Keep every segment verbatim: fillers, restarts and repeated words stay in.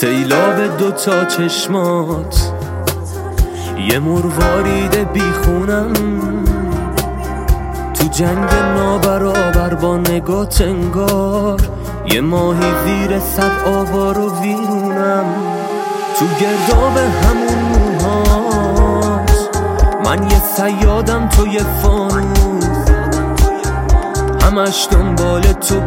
سیلاب دوتا چشمات، یه مروارید بیخونم تو جنگ نابرابر با نگات انگار یه ماهی زیر صد آوار و ویرونم. تو گرداب همون موهات من یه صیادم، تو یه فانوس، همش دنبال تو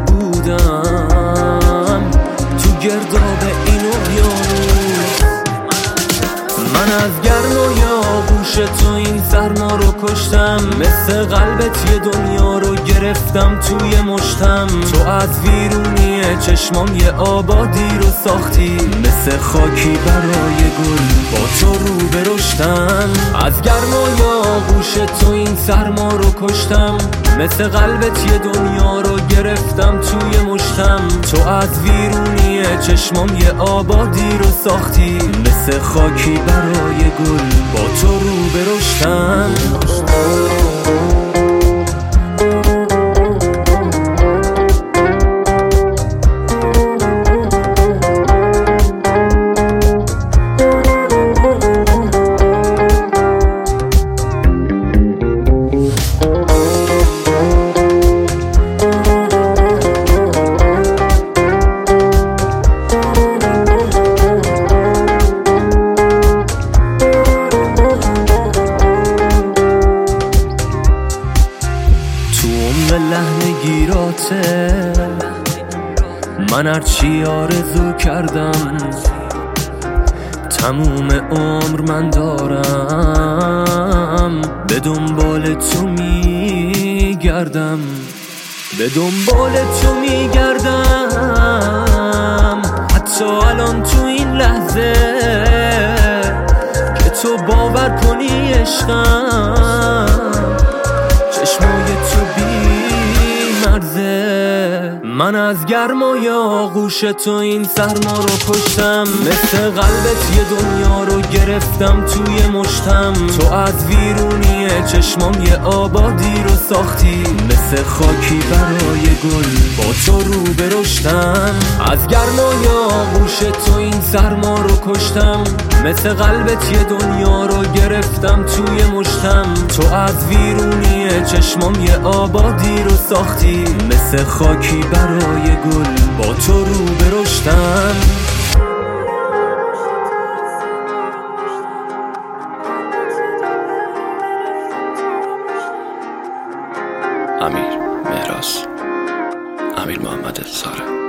بودم تو گرداب این اقیانوس. من از گرمای آغوش تو این سرما رو کشتم، مثل قلبت یه دنیا رو گرفتم توی مشتم. تو از ویرونی چشمام یه آبادی رو ساختی، مثل خاکی برای گل با تو رو برشتم. از گرمای آغوش تو این سرما رو کشتم، مثل قلبت یه دنیا رو گرفتم توی مشتم. تو از ویرونی چشمام یه آبادی رو ساختی، مثل خاکی برای گل با تو رو برشتم. لحنگیراته من هرچی آرزو کردم تموم عمر من دارم، به دنبال تو میگردم، به دنبال تو میگردم. حتی الان تو این لحظه که تو باور کنی عشقم، چشمای تو بی مرزه. من از گرمای آغوش تو این سرما رو کشتم، مثل قلبت یه دنیا رو گرفتم توی مشتم. تو از ویرونی چشمام یه آبادی رو ساختی، مثل خاکی برای گل با تو رو برشتم. از گرمای آغوش تو این سرما رو کشتم، مثل قلبت یه دنیا رو گرفتم توی مشتم. تو از ویرونی چشمام یه آبادی رو ساختی، مثل خاکی برای گل با تو رو برشتم. امیر مهراز، امیر محمد ساره.